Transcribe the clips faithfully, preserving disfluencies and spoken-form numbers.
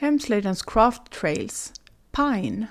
Hemsleden's craft trails. Pine.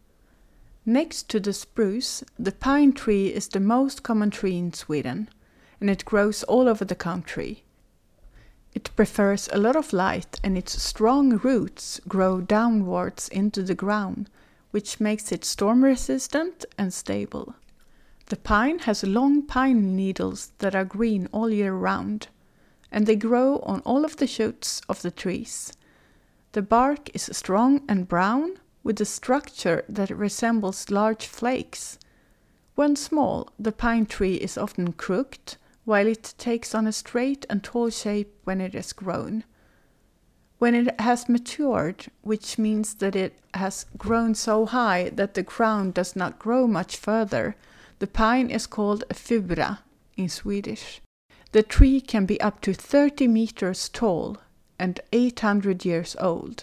Next to the spruce, the pine tree is the most common tree in Sweden, and it grows all over the country. It prefers a lot of light, and its strong roots grow downwards into the ground, which makes it storm resistant and stable. The pine has long pine needles that are green all year round, and they grow on all of the shoots of the trees. The bark is strong and brown, with a structure that resembles large flakes. When small, the pine tree is often crooked, while it takes on a straight and tall shape when it is grown. When it has matured, which means that it has grown so high that the ground does not grow much further, the pine is called a fura in Swedish. The tree can be up to thirty meters tall and eight hundred years old.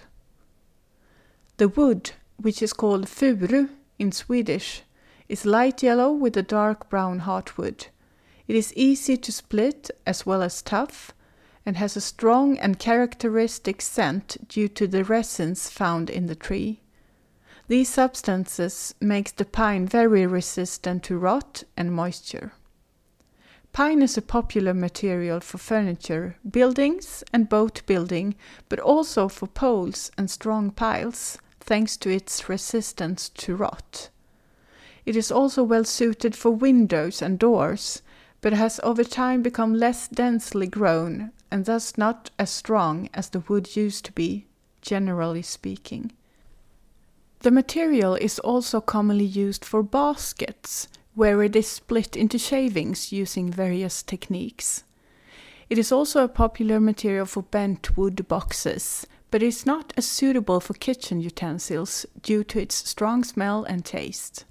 The wood, which is called furu in Swedish, is light yellow with a dark brown heartwood. It is easy to split as well as tough, and has a strong and characteristic scent due to the resins found in the tree. These substances make the pine very resistant to rot and moisture. Pine is a popular material for furniture, buildings and boat building, but also for poles and strong piles, thanks to its resistance to rot. It is also well suited for windows and doors, but has over time become less densely grown and thus not as strong as the wood used to be, generally speaking. The material is also commonly used for baskets, where it is split into shavings using various techniques. It is also a popular material for bent wood boxes, but is not as suitable for kitchen utensils due to its strong smell and taste.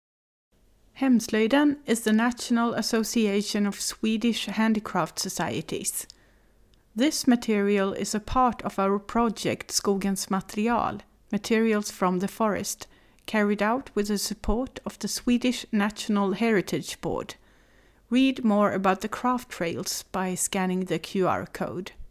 Hemslöjden is the National Association of Swedish Handicraft Societies. This material is a part of our project Skogens material, materials from the forest, carried out with the support of the Swedish National Heritage Board. Read more about the craft trails by scanning the Q R code.